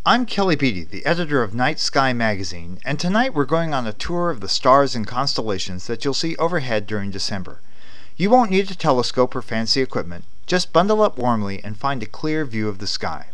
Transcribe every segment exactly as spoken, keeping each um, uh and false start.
I'm Kelly Beatty, the editor of Night Sky Magazine, and tonight we're going on a tour of the stars and constellations that you'll see overhead during December. You won't need a telescope or fancy equipment. Just bundle up warmly and find a clear view of the sky.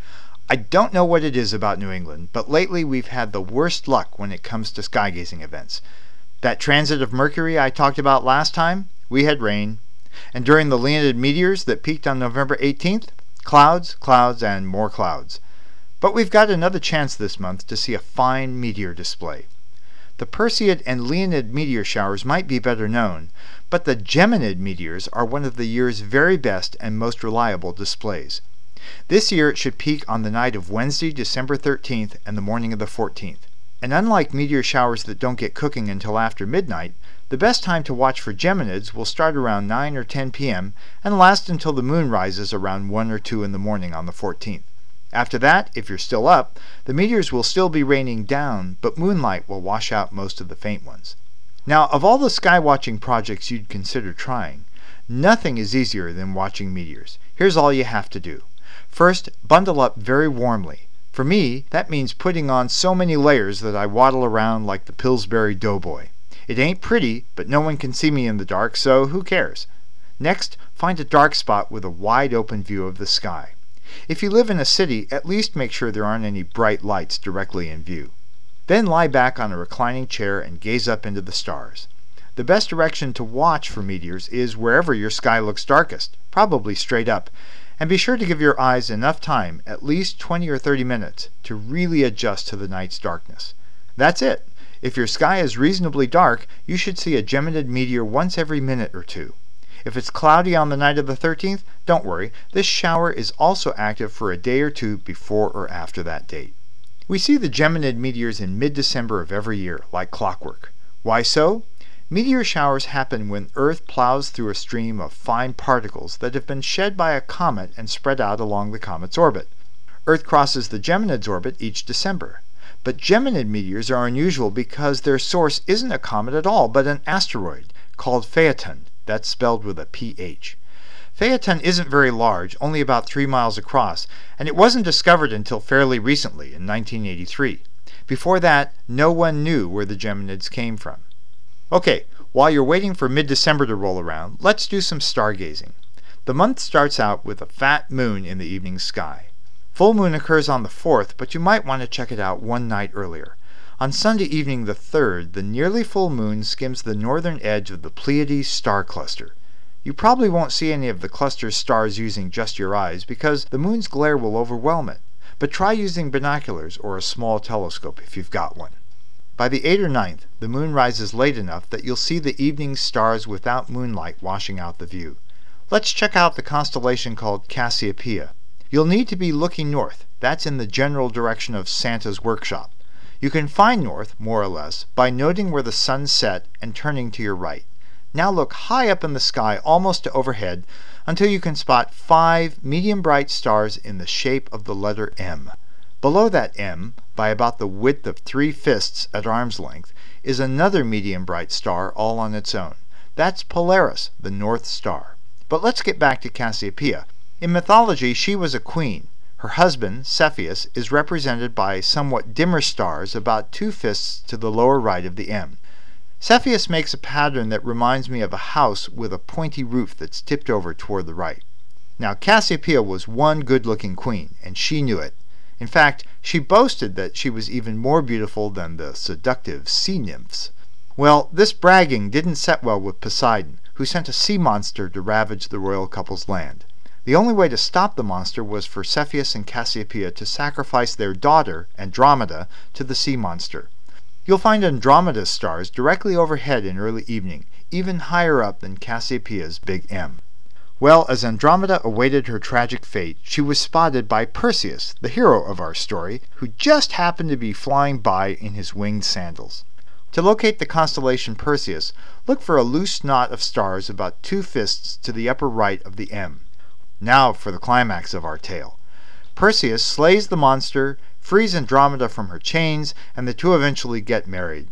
I don't know what it is about New England, but lately we've had the worst luck when it comes to sky-gazing events. That transit of Mercury I talked about last time, we had rain. And during the Leonid meteors that peaked on November eighteenth, clouds, clouds, and more clouds. But we've got another chance this month to see a fine meteor display. The Perseid and Leonid meteor showers might be better known, but the Geminid meteors are one of the year's very best and most reliable displays. This year it should peak on the night of Wednesday, December thirteenth and the morning of the fourteenth. And unlike meteor showers that don't get cooking until after midnight, the best time to watch for Geminids will start around nine or ten p.m. and last until the moon rises around one or two in the morning on the fourteenth. After that, if you're still up, the meteors will still be raining down, but moonlight will wash out most of the faint ones. Now, of all the sky-watching projects you'd consider trying, nothing is easier than watching meteors. Here's all you have to do. First, bundle up very warmly. For me, that means putting on so many layers that I waddle around like the Pillsbury Doughboy. It ain't pretty, but no one can see me in the dark, so who cares? Next, find a dark spot with a wide open view of the sky. If you live in a city, at least make sure there aren't any bright lights directly in view. Then lie back on a reclining chair and gaze up into the stars. The best direction to watch for meteors is wherever your sky looks darkest, probably straight up, and be sure to give your eyes enough time, at least twenty or thirty minutes, to really adjust to the night's darkness. That's it. If your sky is reasonably dark, you should see a Geminid meteor once every minute or two. If it's cloudy on the night of the thirteenth, don't worry, this shower is also active for a day or two before or after that date. We see the Geminid meteors in mid-December of every year, like clockwork. Why so? Meteor showers happen when Earth plows through a stream of fine particles that have been shed by a comet and spread out along the comet's orbit. Earth crosses the Geminid's orbit each December. But Geminid meteors are unusual because their source isn't a comet at all, but an asteroid called Phaethon. That's spelled with a P H. Phaethon isn't very large, only about three miles across, and it wasn't discovered until fairly recently, in nineteen eighty-three. Before that, no one knew where the Geminids came from. Okay, while you're waiting for mid-December to roll around, let's do some stargazing. The month starts out with a fat moon in the evening sky. Full moon occurs on the fourth, but you might want to check it out one night earlier. On Sunday evening the third, the nearly full moon skims the northern edge of the Pleiades star cluster. You probably won't see any of the cluster's stars using just your eyes because the moon's glare will overwhelm it, but try using binoculars or a small telescope if you've got one. By the eighth or ninth, the moon rises late enough that you'll see the evening stars without moonlight washing out the view. Let's check out the constellation called Cassiopeia. You'll need to be looking north. That's in the general direction of Santa's workshop. You can find north, more or less, by noting where the sun set and turning to your right. Now look high up in the sky, almost to overhead, until you can spot five medium bright stars in the shape of the letter M. Below that M, by about the width of three fists at arm's length, is another medium bright star all on its own. That's Polaris, the North Star. But let's get back to Cassiopeia. In mythology, she was a queen. Her husband, Cepheus, is represented by somewhat dimmer stars about two fists to the lower right of the M. Cepheus makes a pattern that reminds me of a house with a pointy roof that's tipped over toward the right. Now, Cassiopeia was one good-looking queen, and she knew it. In fact, she boasted that she was even more beautiful than the seductive sea nymphs. Well, this bragging didn't set well with Poseidon, who sent a sea monster to ravage the royal couple's land. The only way to stop the monster was for Cepheus and Cassiopeia to sacrifice their daughter, Andromeda, to the sea monster. You'll find Andromeda's stars directly overhead in early evening, even higher up than Cassiopeia's big M. Well, as Andromeda awaited her tragic fate, she was spotted by Perseus, the hero of our story, who just happened to be flying by in his winged sandals. To locate the constellation Perseus, look for a loose knot of stars about two fists to the upper right of the M. Now for the climax of our tale. Perseus slays the monster, frees Andromeda from her chains, and the two eventually get married.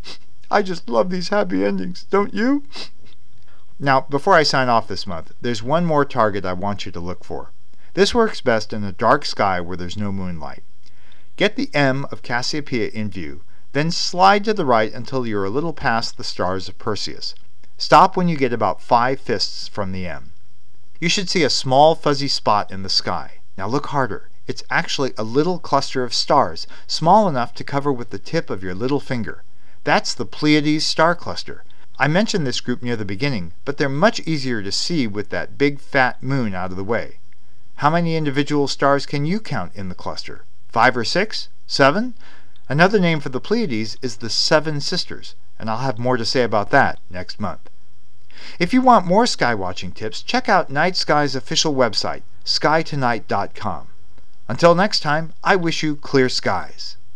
I just love these happy endings, don't you? Now, before I sign off this month, there's one more target I want you to look for. This works best in a dark sky where there's no moonlight. Get the M of Cassiopeia in view, then slide to the right until you're a little past the stars of Perseus. Stop when you get about five fists from the M. You should see a small fuzzy spot in the sky. Now look harder. It's actually a little cluster of stars, small enough to cover with the tip of your little finger. That's the Pleiades star cluster. I mentioned this group near the beginning, but they're much easier to see with that big fat moon out of the way. How many individual stars can you count in the cluster? Five or six? Seven? Another name for the Pleiades is the Seven Sisters, and I'll have more to say about that next month. If you want more sky watching tips, check out Night Sky's official website, sky tonight dot com. Until next time, I wish you clear skies.